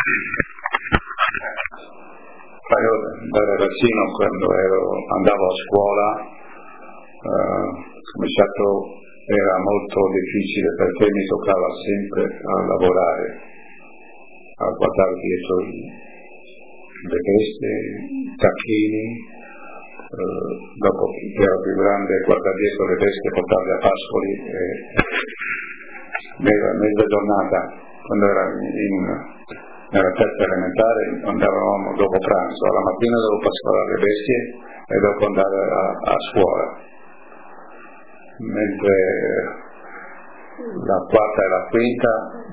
Io da ragazzino, quando andavo a scuola, era molto difficile perché mi toccava sempre a lavorare, a guardare dietro le vesti, i tacchini, dopo che ero più grande guardare dietro le vesti e portarle a Pascoli, mezza giornata, quando era nella terza elementare andavamo dopo pranzo, alla mattina dovevo pascolare le bestie e dopo andare a scuola, mentre la quarta e la quinta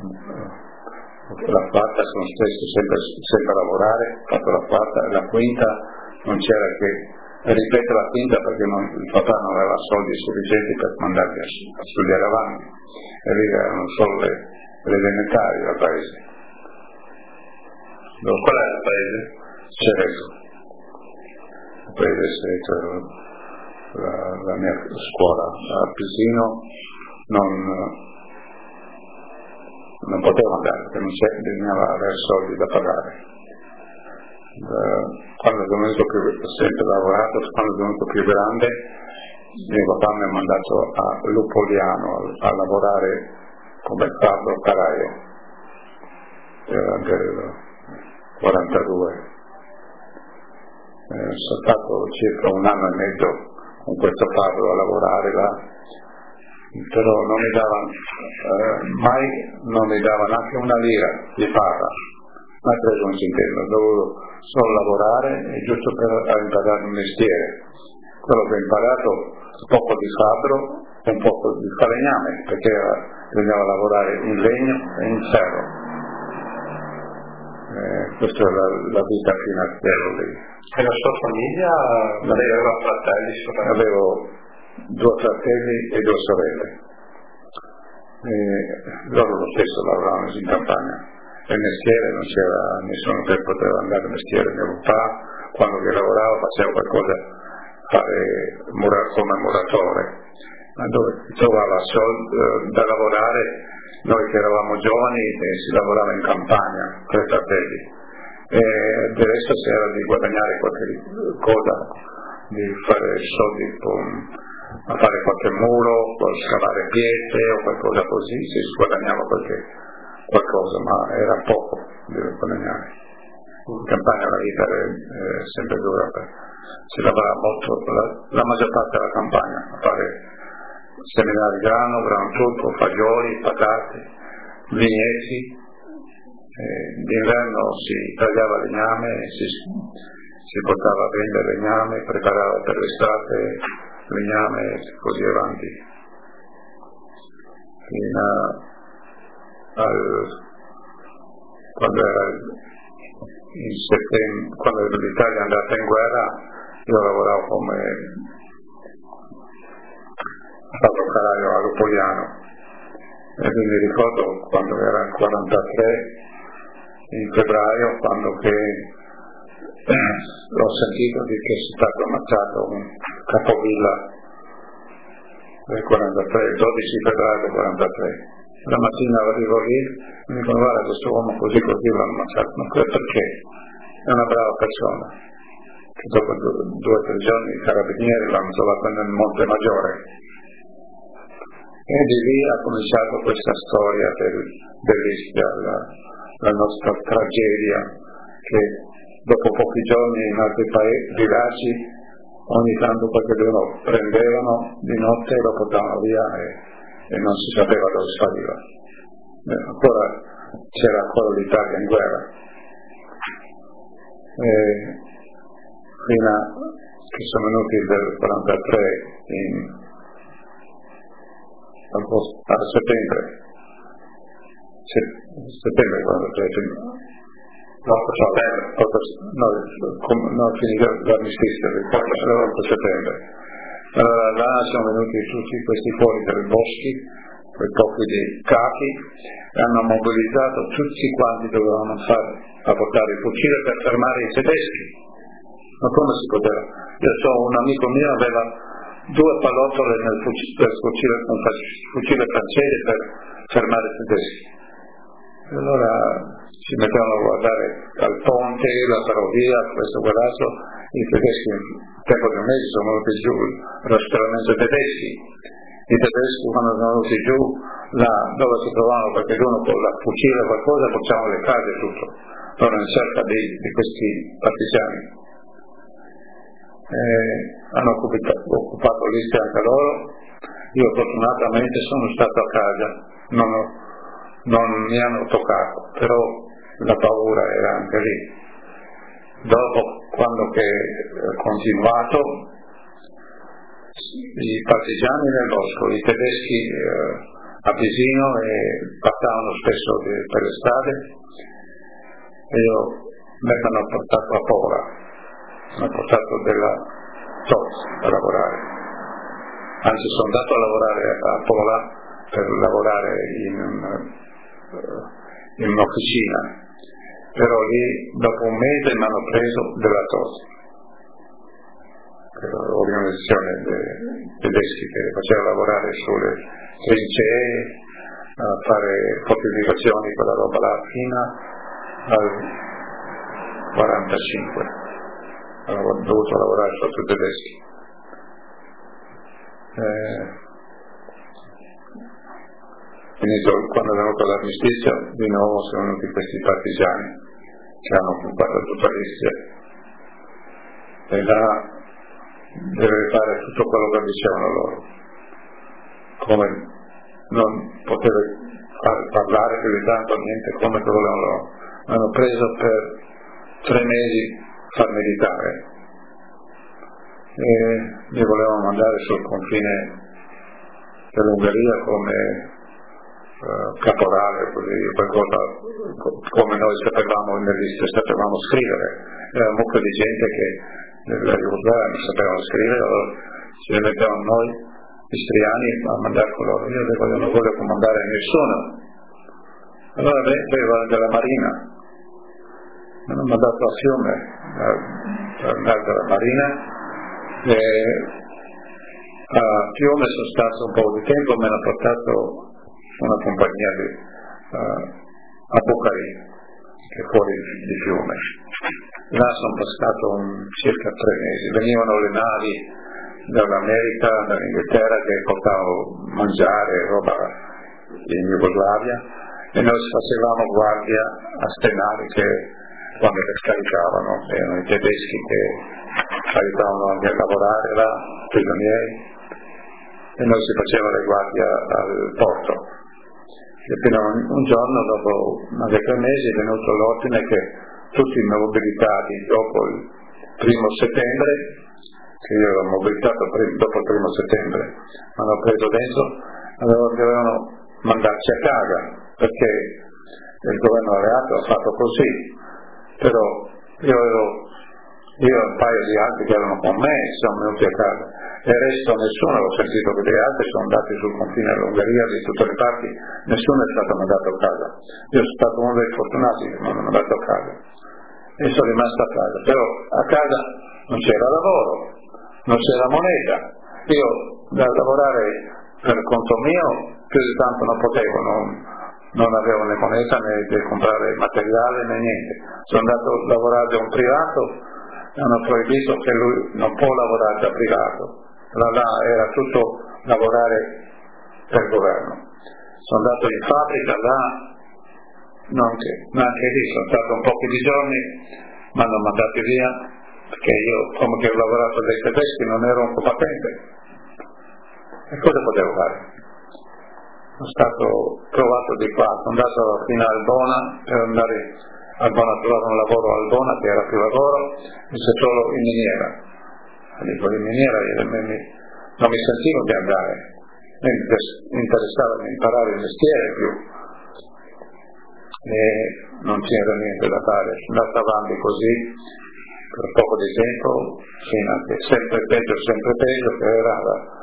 sono stesso sempre a lavorare, ho fatto la quarta e la quinta non c'era che ripetere la quinta perché il papà non aveva soldi sufficienti per mandarli a studiare avanti e lì erano solo le elementari al paese. Qual è il paese? Cerezo. Il paese Cerezo, la mia scuola a Pisino non potevo andare perché bisognava avere soldi da pagare. Quando sono venuto sempre lavorato, quando sono venuto più grande, mio papà mi ha mandato a Lupoliano a lavorare come fabbro caraio. Era anche 42. Sono stato circa un anno e mezzo con questo fabbro a lavorare là, però non mi dava neanche una lira di paga, mai preso un centesimo, dovevo solo lavorare e giusto per imparare un mestiere. Quello che ho imparato, un poco di fabbro e un poco di falegname, perché bisognava lavorare in legno e in ferro. Questa è la vita fino a lì. E la sua famiglia? Aveva fratelli? Avevo 2 fratelli e 2 sorelle. Loro lo stesso lavoravano in campagna. Il mestiere non c'era nessuno che poteva andare al mestiere. Mio papà, quando che lavorava, faceva qualcosa, come muratore. Ma dove trovava soldi da lavorare? Noi che eravamo giovani si lavorava in campagna, 3 fratelli, e del resto si era di guadagnare qualche cosa, di fare soldi a fare qualche muro, scavare pietre o qualcosa così, si guadagnava qualcosa, ma era poco di guadagnare. In campagna la vita è sempre dura, si lavorava molto, la maggior parte della campagna, a fare seminare grano turco, fagioli, patate, vigneti. D'inverno si tagliava legname, si portava a vendere legname, preparava per l'estate legname e così avanti. Fino quando era in settembre, quando l'Italia è andata in guerra, io lavoravo come fabbro caraio a Lupoliano e quindi ricordo quando era il 43 in febbraio, quando che l'ho sentito che è stato ammazzato un capovilla del 43, il 12 febbraio del 43. La mattina arrivo lì e mi dicono: guarda, questo uomo così l'hanno ammazzato. Ma perché? È una brava persona. Che dopo 2 o 3 giorni i carabinieri l'hanno trovato nel Monte Maggiore. E di lì ha cominciato questa storia bellissima, la nostra tragedia, che dopo pochi giorni in altri villaggi ogni tanto qualche giorno prendevano di notte e lo portavano via e non si sapeva dove spariva. C'era ancora l'Italia in guerra. Fino a che sono venuti del 43 a settembre 43, finito l'armistizio del 4 settembre. Allora là sono venuti tutti questi fuori dai boschi, quei pochi di capi, e hanno mobilizzato tutti quanti dovevano a portare il fucile per fermare i tedeschi. Ma come si poteva? Io so, un amico mio aveva 2 pallottole nel fucile francese per fermare i tedeschi. E allora si mettevano a guardare al ponte, la ferrovia, questo quell'altro. I tedeschi nel tempo di un mese sono venuti giù, rastrellamento tedeschi. I tedeschi quando sono venuti giù, là dove si trovavano, perché uno con la fucile o qualcosa facciamo le case e tutto, erano in cerca di questi partigiani. Hanno occupato l'Istria anche loro. Io fortunatamente sono stato a casa, non mi hanno toccato, però la paura era anche lì. Dopo, quando che è continuato, i partigiani nel bosco, i tedeschi a vicino e passavano spesso per le strade e mi hanno portato a Pola, mi hanno portato della TOS a lavorare. Anzi, sono andato a lavorare a Pola per lavorare in un'officina, però lì dopo un mese mi hanno preso della TOS, che era l'organizzazione dei tedeschi che faceva lavorare sulle trincee, a fare fortificazioni, quella roba là, fino al 45. Ho dovuto lavorare sotto i tedeschi. Finito, quando è venuto l'armistizio, di nuovo sono venuti questi partigiani che hanno occupato tutta l'Istria e là deve fare tutto quello che dicevano loro, come non poteva parlare più di tanto, niente, come che volevano loro. Hanno preso per 3 mesi far militare e li volevano mandare sul confine dell'Ungheria come caporale, così, qualcosa come noi sapevamo nell'Istria, sapevamo scrivere. Era un mucchio di gente che nella Jugoslavia non sapevano scrivere, allora ci mettevano noi istriani a mandare con loro. Io non voglio comandare nessuno, allora vengo della Marina, mi hanno mandato a Fiume per andare dalla Marina e a Fiume sono stato un po' di tempo, mi hanno portato una compagnia a Bucari, che è fuori di Fiume. Là sono passato circa 3 mesi, venivano le navi dall'America, dall'Inghilterra che portavano mangiare, roba in Jugoslavia e noi facevamo guardia a stenari che quando le scaricavano, erano i tedeschi che aiutavano anche a lavorare là, prigionieri, e noi si faceva le guardie al porto. E fino a un giorno, dopo 3 mesi, è venuto l'ordine che tutti i mobilitati dopo il 1° settembre, che io ero mobilitato dopo il 1° settembre, mi hanno preso dentro, dovevano mandarci a casa, perché il governo alleato ha fatto così, però io e un paio di altri che erano con me sono venuti a casa. E il resto nessuno, ho sentito che gli altri sono andati sul confine dell'Ungheria, di tutte le parti, nessuno è stato mandato a casa. Io sono stato uno dei fortunati che mi hanno mandato a casa e sono rimasto a casa, però a casa non c'era lavoro, non c'era moneta, io da lavorare per conto mio più di tanto non potevo, non avevo né moneta né di comprare materiale né niente. Sono andato a lavorare da un privato, hanno proibito che lui non può lavorare da privato, là era tutto lavorare per il governo. Sono andato in fabbrica là, neanche lì, sono stato un po' di giorni, mi hanno mandati via perché io, come che ho lavorato dai tedeschi, non ero un compatente. E cosa potevo fare? Sono stato trovato di qua, sono andato fino a Albona per andare a Albona a trovare un lavoro a Albona che era più lavoro, invece solo in miniera. Dico, in miniera non mi sentivo di andare, mi interessava di imparare il mestiere più e non c'era niente da fare, sono andato avanti così per poco di tempo fino a che sempre peggio che era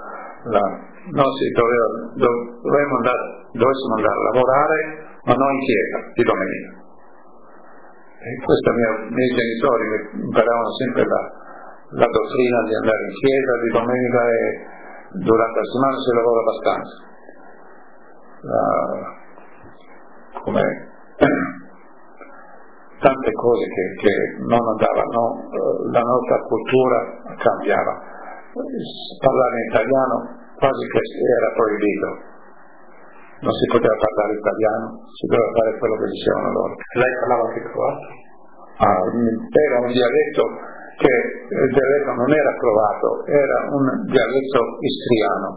dovessimo andare a lavorare ma non in chiesa di domenica. E questo i miei genitori mi imparavano sempre la dottrina di andare in chiesa di domenica e durante la settimana si lavora abbastanza. tante cose che non andavano, la nostra cultura cambiava. Parlare in italiano quasi che era proibito, non si poteva parlare italiano, si doveva fare quello che dicevano loro. Lei parlava anche croato? Era un dialetto che il dialetto non era croato, era un dialetto istriano,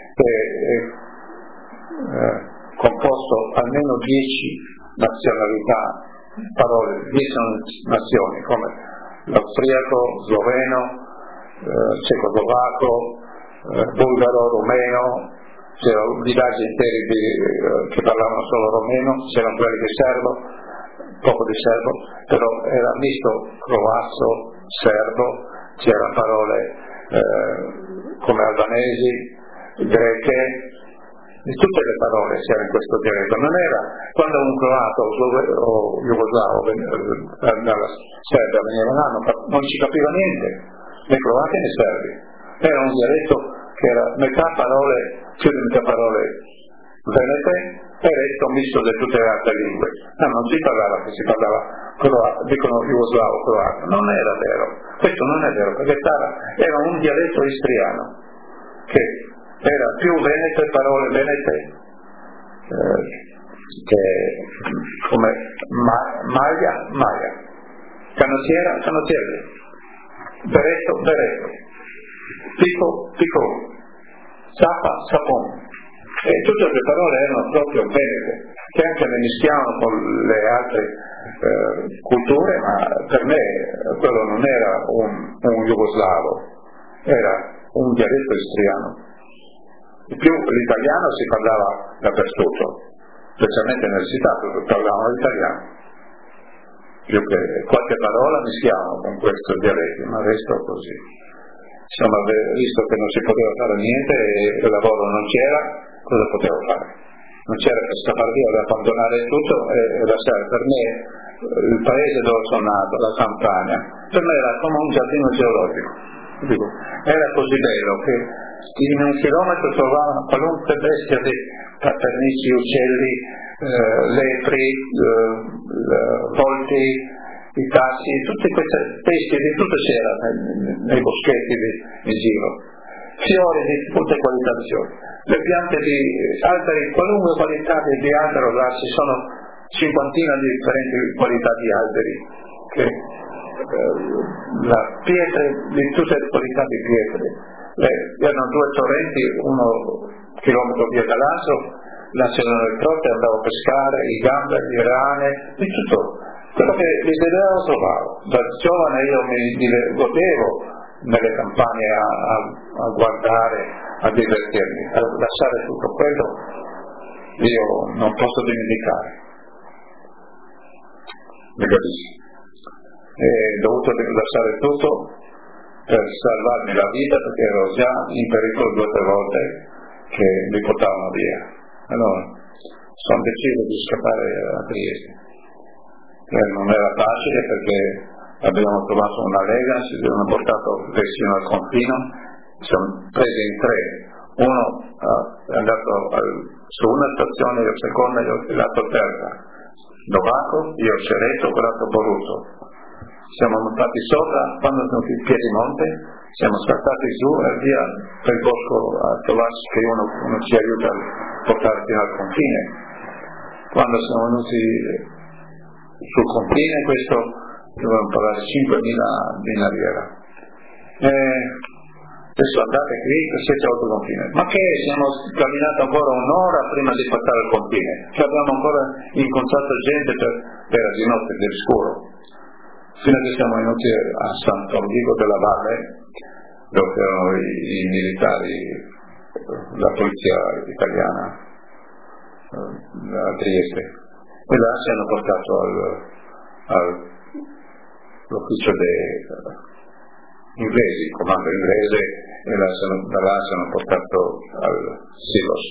composto almeno 10 nazionalità, parole, 10 nazioni, come l'austriaco, sloveno, cecoslovacco, bulgaro, rumeno, c'erano villaggi interi che parlavano solo rumeno, c'erano quelli di serbo, poco di serbo, però era misto croato, serbo, c'erano parole come albanesi, greche, di tutte le parole c'era in questo dialetto. Non era quando un croato o jugoslavo dalla Serbia venivano, non ci capiva niente, né croati né serbi. Era un dialetto che era metà parole, più di metà parole venete e il resto misto di tutte le altre lingue. Non si parlava che si parlava croato, dicono jugoslavo croato, non era vero, questo non è vero, perché era un dialetto istriano che era più venete, parole venete, che come maglia, canottiere, beretto, pico, sapone. E tutte le parole erano proprio venete, che anche le mischiavano con le altre culture, ma per me quello non era un jugoslavo, era un dialetto istriano. Di più l'italiano si parlava dappertutto, specialmente nelle città dove parlavano l'italiano. Più che qualche parola mischiavano con questo dialetto, ma il resto così. Insomma, visto che non si poteva fare niente e il lavoro non c'era, cosa potevo fare? Non c'era per scappare via, da abbandonare tutto e lasciare. Per me il paese dove sono nato, la Campania, per me era come un giardino geologico. Dico, era così bello che in un chilometro trovavano qualunque bestia di capernici, uccelli, lepri, volti, i tassi, tutte queste bestie di tutto c'era nei boschetti in giro, fiori di tutte qualità di fiori, le piante di alberi, qualunque qualità di albero, là ci sono 50 di differenti qualità di alberi, che la pietre di tutte le qualità di pietre. Erano due torrenti, uno chilometro via dall'altro, là c'erano le trote, andavo a pescare, i gamberi, le rane, di tutto. Quello che desideravo trovavo. Da giovane io mi godevo nelle campagne a guardare, a divertirmi, a lasciare tutto quello, io non posso dimenticare. Mi capisci? E ho dovuto lasciare tutto per salvarmi la vita, perché ero già in pericolo 2 o 3 volte che mi portavano via. Allora sono deciso di scappare a Trieste. Non era facile perché abbiamo trovato una lega, ci hanno portato vicino al confine, siamo presi in 3. Uno è andato su una stazione, la seconda io ho dato terra, Novaco, io Cereto, Prato Boruto. Siamo montati sopra, quando siamo in Piedimonte, siamo scattati giù e via per il bosco a trovarci che uno ci aiuta a portare fino al confine. Quando siamo venuti sul confine, questo dovevamo pagare 5.000 di nariera. Adesso andate qui e siete oltre il confine. Ma che siamo camminati ancora un'ora prima di passare il confine? Cioè abbiamo ancora incontrato gente era di notte, del scuro. Fino a che siamo venuti a Sant'Ordigo della Valle, dove erano i militari, la polizia italiana a Trieste, e là ci hanno portato all'ufficio dei inglesi, il comando inglese, e da là ci hanno portato al Silos.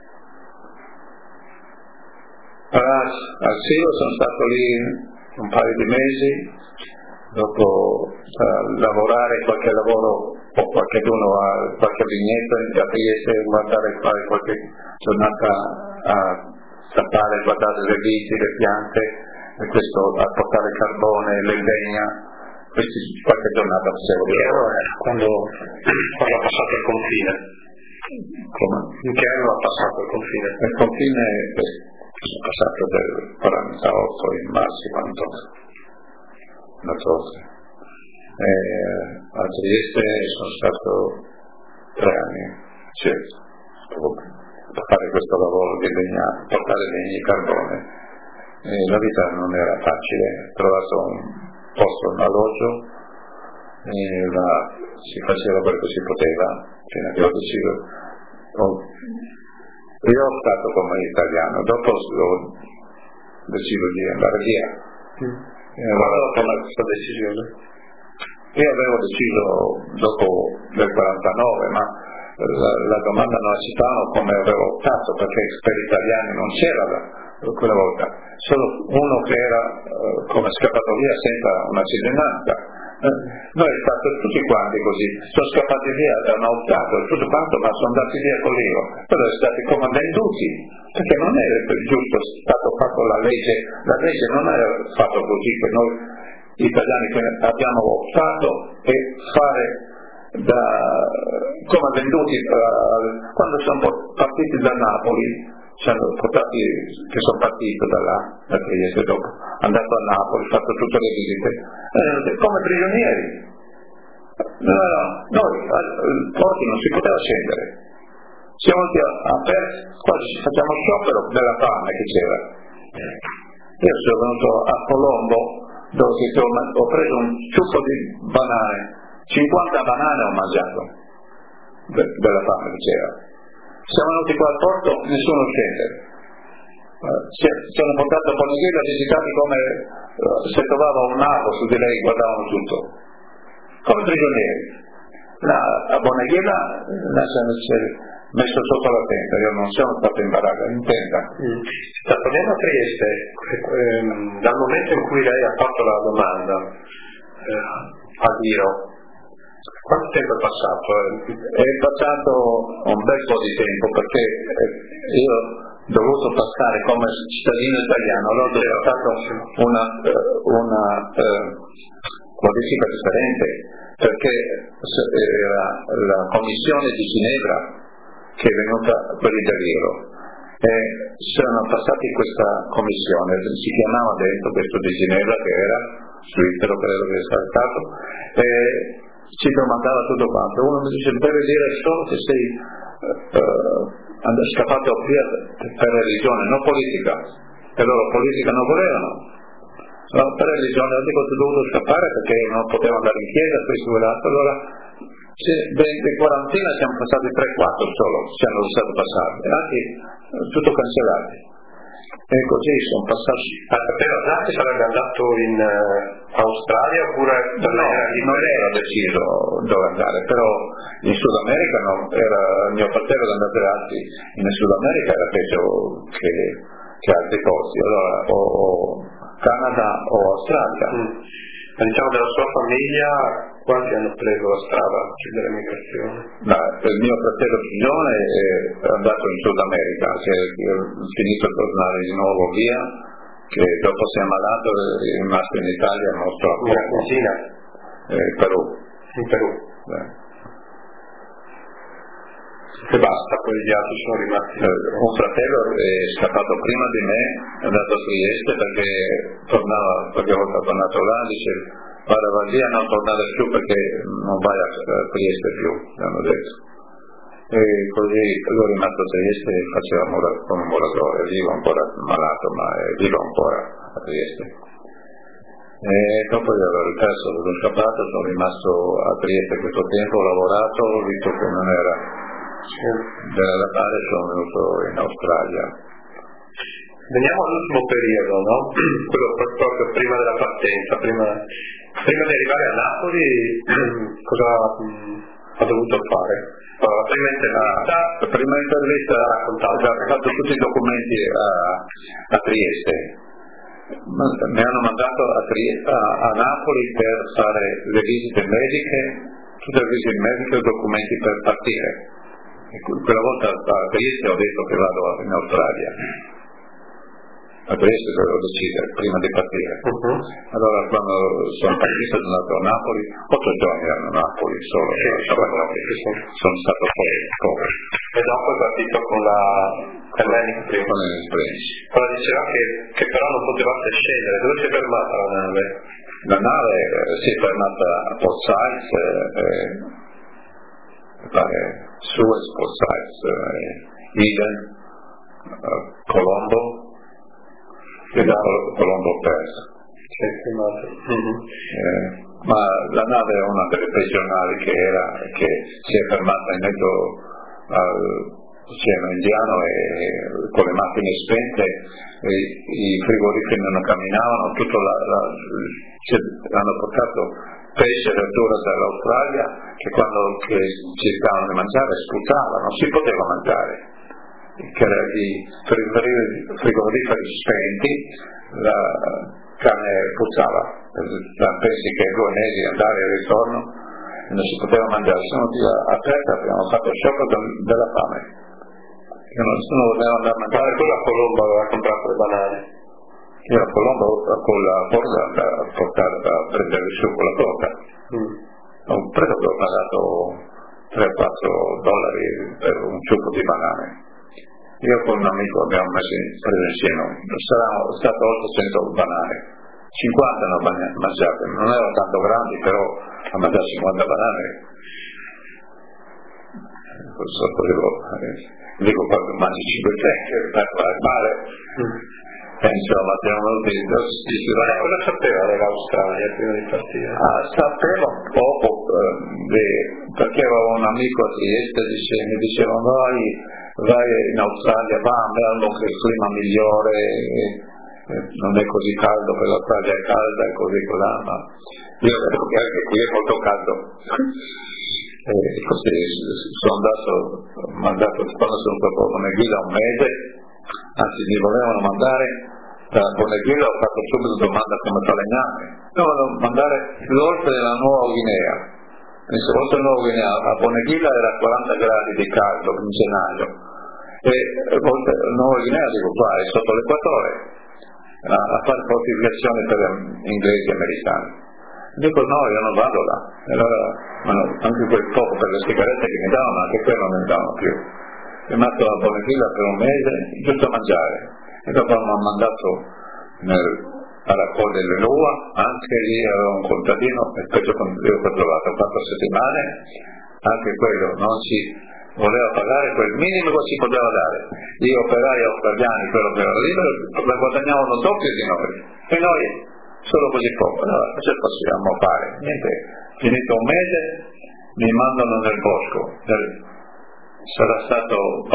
Al Silos sono stato lì un paio di mesi, dopo lavorare qualche lavoro o qualcuno a qualche vignetto a Trieste, guardare, fare qualche giornata a stappare, guardare le viti, le piante, e questo a portare il carbone, le legna, qualche giornata facevo di lavoro. Quando ha passato il confine? Come? In che anno ha passato il confine? Il confine è passato del 48 in marzo, una cosa. A Trieste sono stato 3 anni a fare questo lavoro di legna, portare legna e carbone. La vita non era facile, ho trovato un posto, un alloggio, si faceva quello che si poteva, fino a che ho deciso. Io ho stato come italiano, dopo ho deciso di andare via. Quando ho preso questa decisione? Io avevo deciso dopo del 49, ma la domanda non la citavano come avevo optato, perché per italiani non c'era quella volta, solo uno che era come scappato via senza una cittadinanza. Noi tutti quanti così, sono scappati via, hanno optato e tutto quanto, ma sono andati via con l'io, però sono stati come venduti, perché non è giusto stato fatto la legge non è fatto così che noi italiani che abbiamo optato e fare come venduti quando sono partiti da Napoli, che sono partito da Trieste dopo, andato a Napoli, fatto tutte le visite, come prigionieri. Noi il porto non si poteva scendere, siamo aperti, quasi facciamo sciopero della fame che c'era. Io sono venuto a Colombo, dove ho preso un ciuffo di banane, 50 banane ho mangiato della fame che c'era. Siamo venuti qua al porto, nessuno scende. Sono portato a Boneghiera, visitati come se trovava un napo su di lei, guardavano tutto, come prigionieri. A Boneghiera lasciano messo sotto la tenda, io non sono stato in baracca, in tenda. Torniamo a Trieste, dal momento in cui lei ha fatto la domanda a Dio, quanto tempo è passato? È passato un bel po' di tempo, perché io ho dovuto passare come cittadino italiano, allora ho fatto una modifica differente, perché era la commissione di Ginevra che è venuta per il Rio e sono passati questa commissione, si chiamava dentro questo di Ginevra, che era svizzero, credo che sia stato, e ci domandava tutto quanto. Uno mi dice: deve dire solo che sei scappato via per religione, non politica, e loro politica non volevano. Per religione, io dico, ho dovuto scappare perché non potevo andare in chiesa, questo e quell'altro. Allora dei quarantina siamo passati 3-4 solo, ci hanno lasciato passare, e anche tutto cancellati. E così sono passati. Però già che sarebbe andato in Australia oppure non era deciso dove andare, però in Sud America no, il mio fratello è andato in Sud America, era peggio che altri posti, allora o Canada o Australia. Diciamo della sua famiglia, quanti hanno preso la strada dell'emigrazione? Il mio fratello Gione è andato in Sud America, si è finito a tornare di nuovo via, che dopo si è ammalato, è rimasto in Italia, nostro Argentina? Perù. In Perù. Che basta, poi gli altri sono rimasti. Un fratello è scappato prima di me, è andato a Trieste perché ho tornato là, dice: vada via, non tornare più perché non vai a Trieste più, mi hanno detto. E così lui è rimasto a Trieste e faceva come muratore, vivo ancora malato, ma vivo ancora a Trieste. E dopo di aver perso, sono scappato, sono rimasto a Trieste questo tempo, ho lavorato, ho visto che non era della da fare, sono venuto in Australia. Veniamo all'ultimo periodo, no? Quello proprio prima della partenza, prima di arrivare a Napoli, cosa ha dovuto fare? La prima intervista ho fatto tutti i documenti a Trieste. Mi hanno mandato a Napoli per fare le visite mediche, tutte le visite mediche e documenti per partire. E quella volta a Trieste ho detto che vado in Australia. a Trieste dovevo decidere prima di partire. Allora quando sono partito sono andato a Napoli, 8 giorni ero a Napoli solo, sono stato poco. E dopo è partito con la Hellenic prima. Con l'Express. Ora diceva che però non potevate scendere, dove si è fermata la nave? La nave si è fermata a Port Said, Suez, Port Said, Eden, Colombo, e dopo Colombo perso. Ma la nave è una delle regionali che si è fermata in mezzo all'Oceano Indiano e con le macchine spente i frigoriferi non camminavano, hanno portato pesce e verdura dall'Australia che quando cercavano di mangiare sputava, non si poteva mangiare, che i frigoriferi spenti, la carne puzzava, pensi che 2 mesi andare e ritorno non si poteva mangiare, sono lì aperti, abbiamo fatto sciopero della fame, che nessuno voleva andare a mangiare. Poi a Colombo aveva comprato le banane. Io a Colombo con la borsa a portare a prendere su con la torta. Credo che ho pagato $3-4 per un ciucco di banane. Io con un amico abbiamo preso insieme, saranno state 800 banane, 50 hanno mangiate, non erano tanto grandi, però a mangiare 50 banane, dico quando mangi 5 tecche per fare male, insomma abbiamo cosa sapeva dell'Australia prima di partire? Sapevo poco, perché avevo un amico a Trieste, mi diceva vai in Australia, va a Melbourne che il clima migliore, non è così caldo, per l'Australia è calda e così colà, ma io vedo che anche qui è molto caldo. Così sono mandato quando sono stato a Bonegilla un mese, anzi mi volevano mandare da Bonegilla, ho fatto subito domanda come falegname, dovevano mandare l'oltre della Nuova Guinea. Oltre a Nuova Guinea, a Bonegilla era 40 gradi di caldo in gennaio, e oltre a Nuova Guinea dico qua è sotto l'equatore, a fare fortificazioni per inglesi e americani. Dico no, io non vado là. Allora, anche quel poco per le sigarette che mi davano, anche quello non mi davano più. Sono rimasto a Bonegilla per un mese, giusto a mangiare. E dopo mi hanno mandato a raccogliere l'uva, anche lì avevo un contadino, il peggio contadino che ho trovato 4 settimane, anche quello non si voleva pagare quel minimo che si poteva dare. Gli operai australiani, quello che era libero, guadagnavano doppio di noi, e noi solo così poco. Allora, cosa possiamo fare? Niente, finito un mese mi mandano nel bosco, sarà stato 400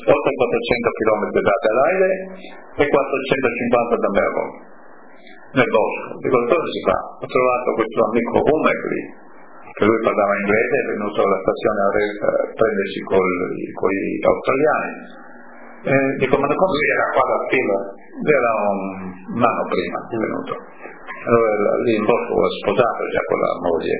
km da Adelaide e 450 da Melbourne, nel bosco. Dico, cosa si fa? Ho trovato questo amico Umegli, che lui parlava inglese, è venuto alla stazione a prendersi con gli australiani. Dico, ma come lui era qua da prima? Era un anno prima venuto. Allora lì in bosco ho sposato già con la moglie.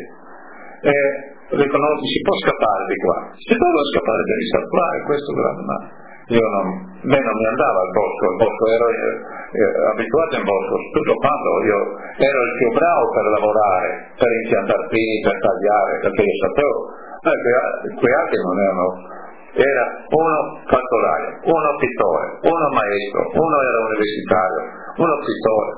Dico, no, si può scappare di qua. Se devo scappare devi salvare questo, ma io non mi andavo al bosco ero abituato in bosco, tutto quanto, io ero il più bravo per lavorare, per impiantare pini, per tagliare, perché io sapevo, quei altri non erano, era uno calcolaio, uno pittore, uno maestro, uno era universitario, uno pittore,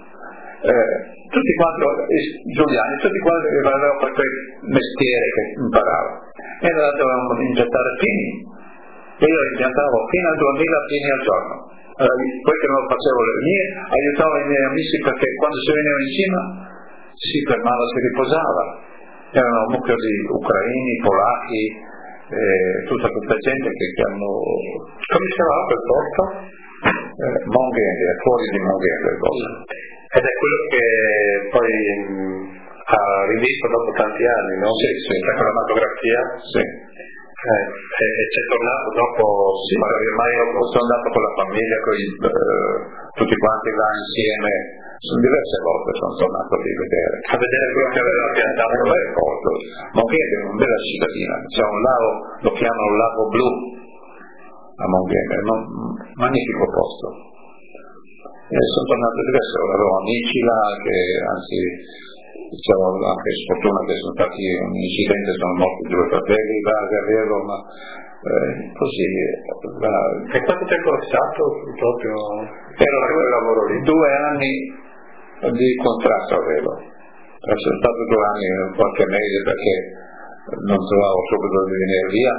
tutti quanti giuliani, tutti quanti avevano quel mestiere che imparavo, e allora dovevamo impiantare pini, e io impiantavo fino a 2000 pini al giorno. Poi che non facevo le mie, aiutavo i miei amici, perché quando si veniva in cima si fermava, si riposava, erano un mucchio di ucraini, polacchi, tutta questa gente che hanno... Come si chiamava quel posto? Monghende, fuori di Monghende il posto. Ed è quello che poi ha rivisto dopo tanti anni, no? Sì, la cinematografia? Sì. E c'è tornato dopo? Sì, ormai sono andato con la famiglia, tutti quanti là insieme, diverse volte sono tornato lì a vedere quello che aveva piantato le foto. Monghende è una bella cittadina, c'è un lago, lo chiamano Lago Blu a Monghende, un magnifico posto. sono tornato diverso, avevo amici là che anzi diciamo anche sfortuna che sono stati un incidente, sono morti 2 fratelli là che avevo, ma così e quanto tempo è stato proprio quel lavoro lì? 2 anni di contratto avevo, sono stato 2 anni e qualche mese perché non trovavo subito di venire via,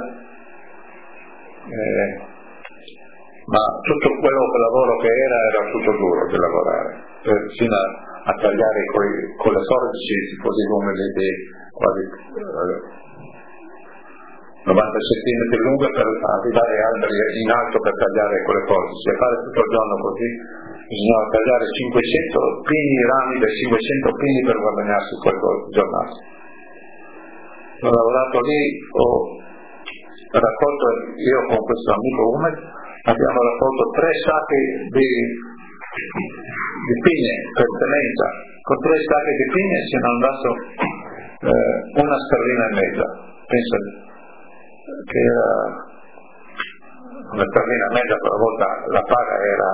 ma tutto quello che lavoro che era tutto duro di lavorare, fino a tagliare con le forbici così come le quasi 90 cm lunghe per arrivare alberi in alto per tagliare con le forbici e fare tutto il giorno così. Bisognava tagliare 500 pini, rami da 500 pini per guadagnarsi quel giornato. Ho lavorato lì, ho raccolto, io con questo amico Umed abbiamo raccolto 3 sacchi di pigne per semenza. Con 3 sacchi di pigne ci hanno dato 1 sterlina e mezza. Penso che era una sterlina e mezza, per la volta la paga era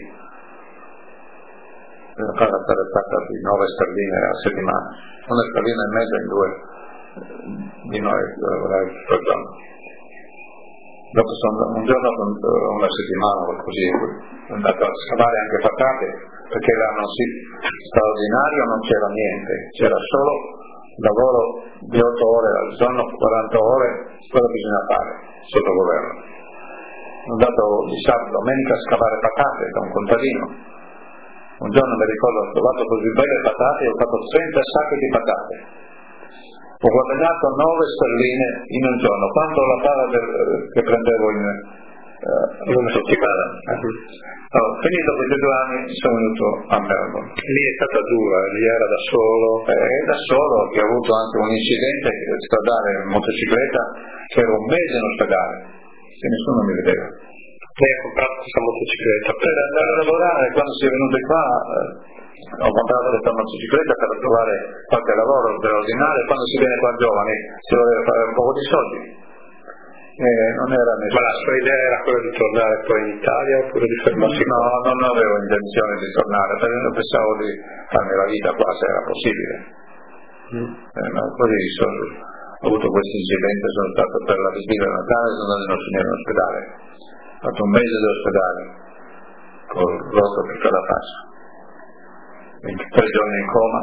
la paga sarebbe stata di 9 sterline a settimana, 1 sterlina e mezza in 2 di noi lavorare tutto il giorno. Dopo un giorno, una settimana o così, sono andato a scavare anche patate, perché l'anno straordinario non c'era niente, c'era solo lavoro di 8 ore al giorno, 40 ore, quello bisogna fare sotto governo. Sono andato di sabato, domenica a scavare patate da un contadino. Un giorno mi ricordo, ho trovato così belle patate e ho fatto 30 sacchi di patate. Ho guadagnato 9 sterline in un giorno, quanto la paga che prendevo in una settimana. Finito questi 2 anni sono venuto a Melbourne. Lì è stata dura, lì era da solo? Da solo, che ho avuto anche un incidente stradale in motocicletta, che ero un mese in ospedale, che nessuno mi vedeva. Lei ha comprato questa motocicletta? Per andare a lavorare, quando si è venuto qua ho comprato questa motocicletta per trovare qualche lavoro straordinario. Quando si viene qua giovani si deve fare un po' di soldi, non era nessuno. Ma la sua idea era quella di tornare poi in Italia oppure di fermarsi? No, non avevo intenzione di tornare, perché non pensavo di farmi la vita qua se era possibile. Poi ho avuto questo incidente, sono stato per la vigilia di Natale, sono andato in ospedale, ho fatto un mese di ospedale con rotto tutta la faccia, 23 giorni in coma,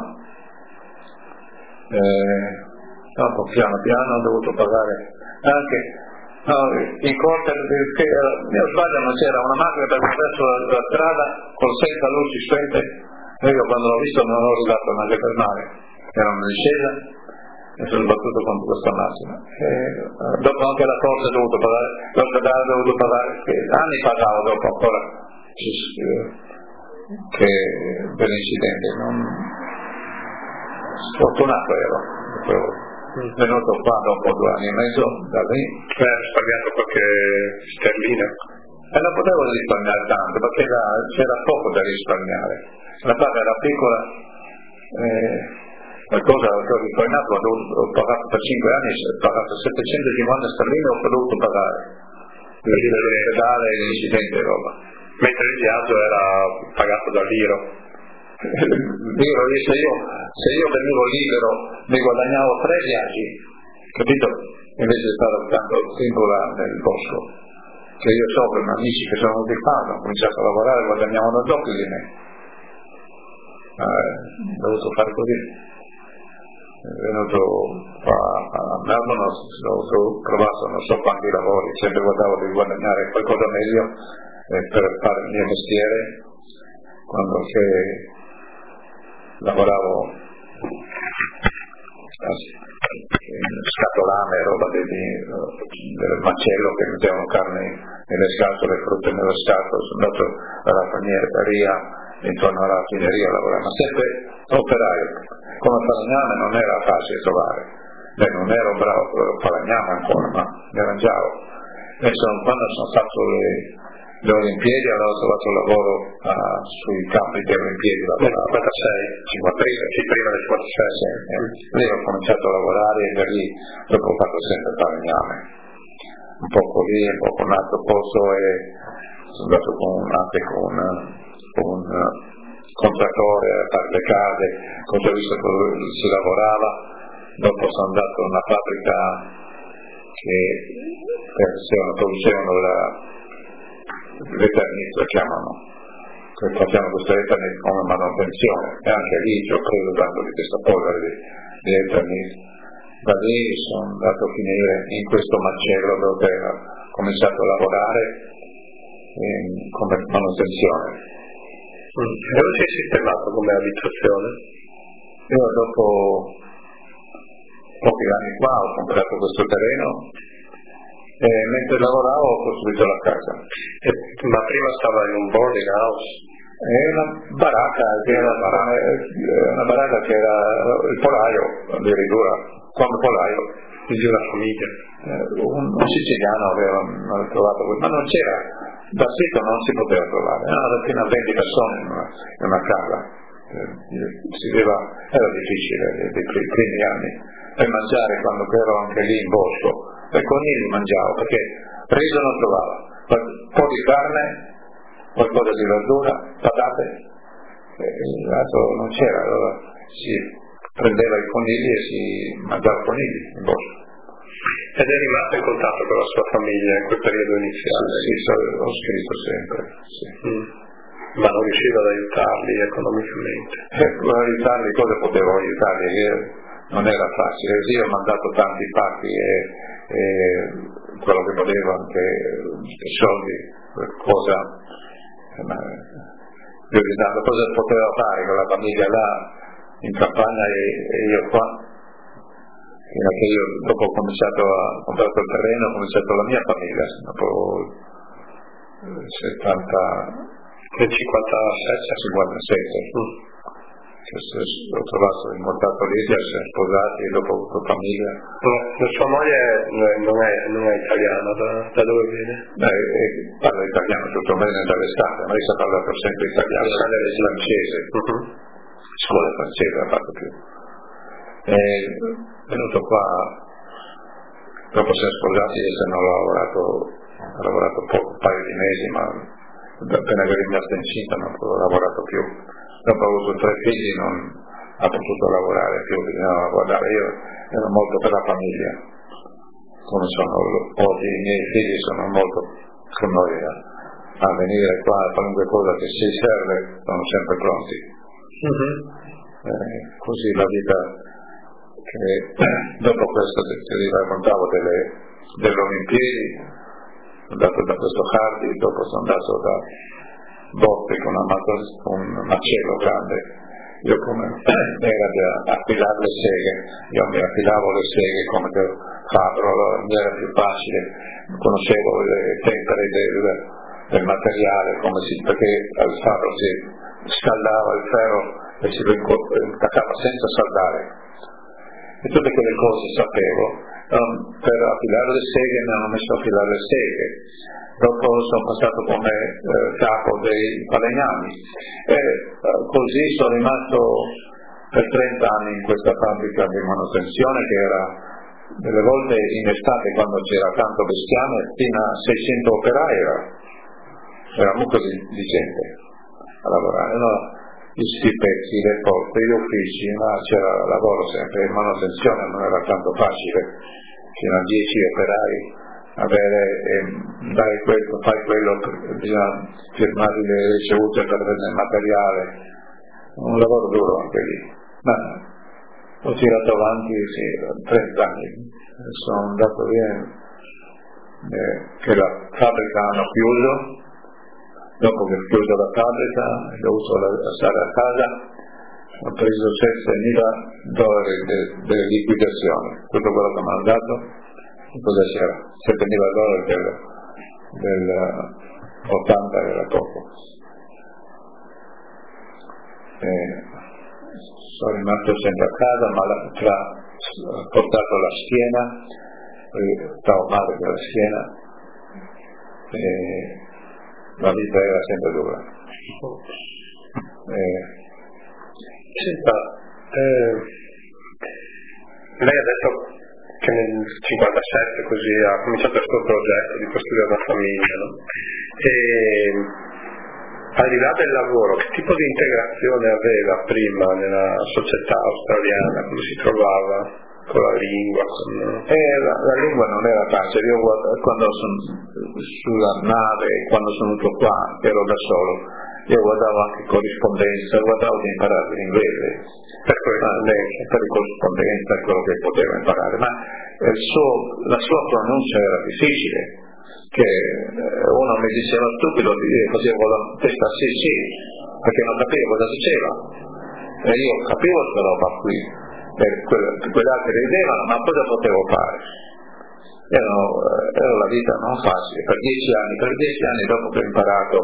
dopo piano piano ho dovuto pagare anche in corte, perché mio sbaglio non c'era una macchina per attraverso la strada con senza luci spente, e io quando l'ho visto non ho ridato neanche per mare, era una discesa e sono battuto contro questa macchina. Dopo anche la corte ho dovuto pagare, l'ospedale ho dovuto pagare, anni pagavo dopo ancora che per l'incidente, non sfortunato ero. Venuto qua dopo 2 anni e mezzo da lì, hai risparmiato qualche sterlina? E non potevo risparmiare tanto perché c'era poco da risparmiare, la paga era piccola, qualcosa che ho risparmiato, ho pagato per 5 anni, ho pagato 750 sterline, ho dovuto pagare per l'ospedale e l'incidente e roba. Mentre il viaggio era pagato da Liro. Liro, se io venivo libero mi guadagnavo 3 viaggi, capito? Invece di stare tanto tempo là nel bosco, che io so per amici che sono venuti qua, hanno cominciato a lavorare e guadagnavano doppio di me. Ho dovuto fare così. Venuto qua a Melbourne, ho provato non so quanti lavori, sempre guardavo di guadagnare qualcosa meglio per fare il mio mestiere. Quando lavoravo scatolame, roba del macello che mettevano carne nelle scatole, frutta nello scatolo, sono andato alla raffineria, intorno alla raffineria a lavorare, ma sempre operaio. Come falegname non era facile trovare, non ero bravo falegname ancora, ma mi arrangiavo. Quando sono fatto le Olimpiadi, allora ho trovato lavoro sui campi delle Olimpiadi, lavoravo 56, prima del 56, lì ho cominciato a lavorare e da lì dopo ho fatto sempre falegname, un poco lì, un po' con un altro posto, e sono andato anche con un contrattore a fare le case, cosa ho visto che si lavorava, dopo sono andato a una fabbrica che producevano l'Eternit, la chiamano, che facciamo questa Eternit come manutenzione, e anche lì ci ho preso tanto di questa polvere di Eternit. Da lì sono andato a finire in questo macello dove ho cominciato a lavorare come manutenzione. Dove sei sistemato come abitazione? Io dopo pochi anni qua ho comprato questo terreno e mentre lavoravo ho costruito la casa. Ma prima stava in un boarding house? È una baracca che era il polaio addirittura, come polaio. Di una famiglia. Un siciliano aveva trovato questo, ma non c'era, da sito non si poteva trovare, erano appena 20 persone in una casa, era difficile nei primi anni, per mangiare quando ero anche lì in bosco, per conigli mangiavo, perché riso non trovavo, un po' di carne, qualcosa di verdura, patate, l'altro non c'era, allora si prendeva i conigli e si mangiava conigli in bosco. Ed è rimasto in contatto con la sua famiglia in quel periodo iniziale? Sì, ho scritto sempre. Sì. Ma non riusciva ad aiutarli economicamente? Per aiutarli, cosa potevo aiutarli? Non era facile. Io ho mandato tanti pacchi e quello che potevo, anche soldi, cosa prioritando, cosa poteva fare con la famiglia là in campagna e io qua. Fino a che io dopo ho comprato il terreno, ho cominciato la mia famiglia, dopo 57. Ho trovato il mortato lì, si è sposati e dopo ho avuto famiglia. La sua moglie non è italiana, da dove viene? Parla italiano tutto bene dall'estate, ma lei sa parlato sempre italiano, è francese, scuola francese ha fatto più. È venuto qua, dopo si è sposati e se non ha lavorato poco, un paio di mesi, ma appena che è rimasta incinta non ho lavorato più. Dopo ho avuto 3 figli, non ha potuto lavorare più, bisognava guardare, io ero molto per la famiglia, come sono oggi i miei figli sono molto con noi a venire qua, a qualunque cosa che si serve, sono sempre pronti. Così la vita. Dopo questo ti raccontavo delle Olimpiadi, sono andato da questo Hardy, dopo sono andato da Botti con un macello grande, io come era da affilare le seghe, io mi affilavo le seghe come fabbro, mi era più facile, conoscevo le tempere del materiale, perché al fabbro si scaldava il ferro e si lo attaccava senza saldare. E tutte quelle cose sapevo. Per affilare le seghe mi hanno messo a affilare le seghe, dopo sono passato come capo dei falegnami e così sono rimasto per 30 anni in questa fabbrica di manutenzione che era delle volte in estate quando c'era tanto bestiame fino a 600 operai eravamo così di gente a lavorare, no? Gli pezzi, le porte, gli uffici, ma c'era lavoro sempre, in manutenzione non era tanto facile, fino a 10 operai, dai questo, fai quello, bisogna firmare le ricevute per prendere il materiale, un lavoro duro anche lì, ma ho tirato avanti 30 anni, sono andato via che la fabbrica hanno chiuso. Dopo che ho chiuso la fabbrica, ho dovuto stare a casa, ho preso $7.000 delle liquidazioni, tutto quello che mi hanno dato, cosa c'era? $7.000 del 80 era poco. Sono rimasto sempre a casa, ma ho portato la schiena, stavo male per la schiena, la vita era sempre dura. Senta, lei ha detto che nel 57 così ha cominciato questo progetto di costruire una famiglia, no? E al di là del lavoro, che tipo di integrazione aveva prima nella società australiana, come si trovava con la lingua? La lingua non era facile. Io quando sono sulla nave, quando sono venuto qua, ero da solo, io guardavo anche corrispondenza, guardavo di imparare l'inglese per corrispondenza, quello che potevo imparare, ma la sua pronuncia era difficile, che uno mi diceva stupido, facevo la testa sì, perché non capivo cosa diceva, e io capivo questa roba qui, quelle altre ridevano, ma cosa potevo fare? Era la vita non facile, per 10 anni dopo che ho imparato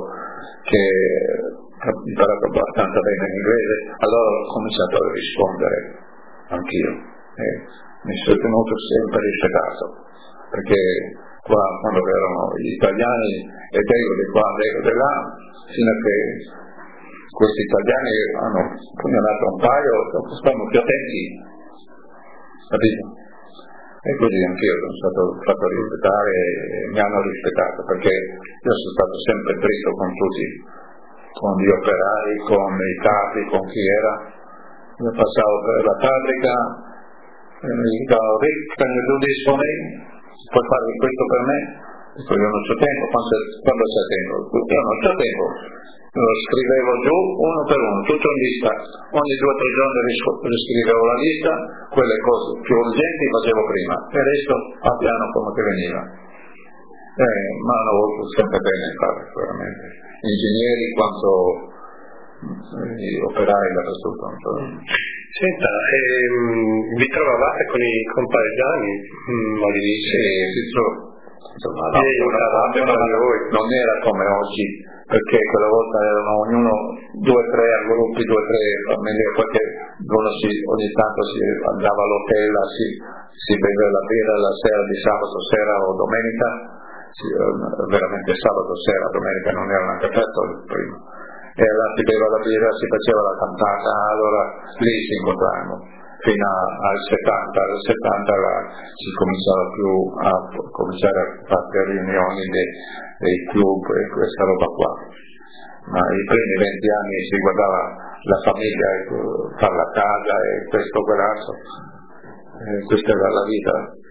abbastanza bene l'inglese, allora ho cominciato a rispondere anch'io, mi sono tenuto sempre rispettato, perché qua quando erano gli italiani e vengo di qua, vengo di là, fino a che questi italiani hanno pugnato un paio, stanno più attenti, capito? E così anch'io sono stato fatto rispettare e mi hanno rispettato, perché io sono stato sempre dritto con tutti, con gli operai, con i capi, con chi era. Io passavo per la fabbrica e mi dicevano: Rick, can you do this for me? Puoi fare questo per me? Dico: io non c'ho tempo. Quando c'è tempo? Io non c'ho tempo. Lo scrivevo giù uno per uno, tutto in lista. Ogni 2 o 3 giorni riscrivevo la lista, quelle cose più urgenti facevo prima, e il resto a piano come che veniva. Ma hanno voluto sempre bene fare, veramente. Ingegneri quanto operai dappertutto. Senta, vi trovavate con i compaesani? Non era come oggi, perché quella volta erano ognuno 2 o 3 gruppi, 2 o 3 famiglie, perché ogni tanto si andava all'hotel, si beveva la birra la sera di sabato sera o domenica, veramente sabato sera, domenica non era neanche aperto prima, e allora si beveva la birra, si faceva la cantata, allora lì si incontravamo fino al 70 si cominciava più a cominciare a fare riunioni dei club e questa roba qua, ma i primi 20 anni si guardava la famiglia, fare la casa e questo quell'altro, questa era la vita.